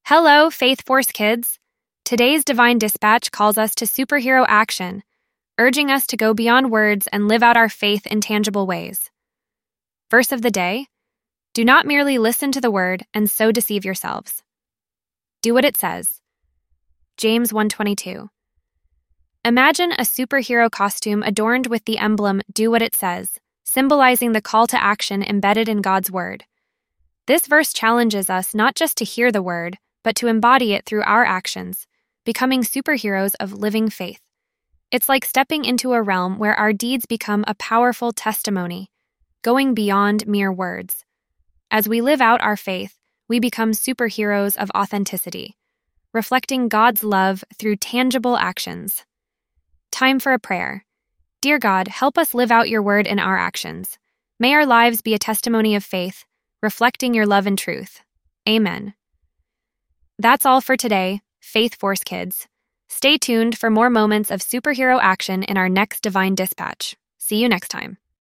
Hello, Faith Force kids. Today's Divine Dispatch calls us to superhero action, urging us to go beyond words and live out our faith in tangible ways. Verse of the day: do not merely listen to the word and so deceive yourselves. Do what it says. James 1:22. Imagine a superhero costume adorned with the emblem "Do what it says," symbolizing the call to action embedded in God's word. This verse challenges us not just to hear the word, but to embody it through our actions, becoming superheroes of living faith. It's like stepping into a realm where our deeds become a powerful testimony, going beyond mere words. As we live out our faith, we become superheroes of authenticity, reflecting God's love through tangible actions. Time for a prayer. Dear God, help us live out your word in our actions. May our lives be a testimony of faith, reflecting your love and truth. Amen. That's all for today, Faith Force kids. Stay tuned for more moments of superhero action in our next Divine Dispatch. See you next time.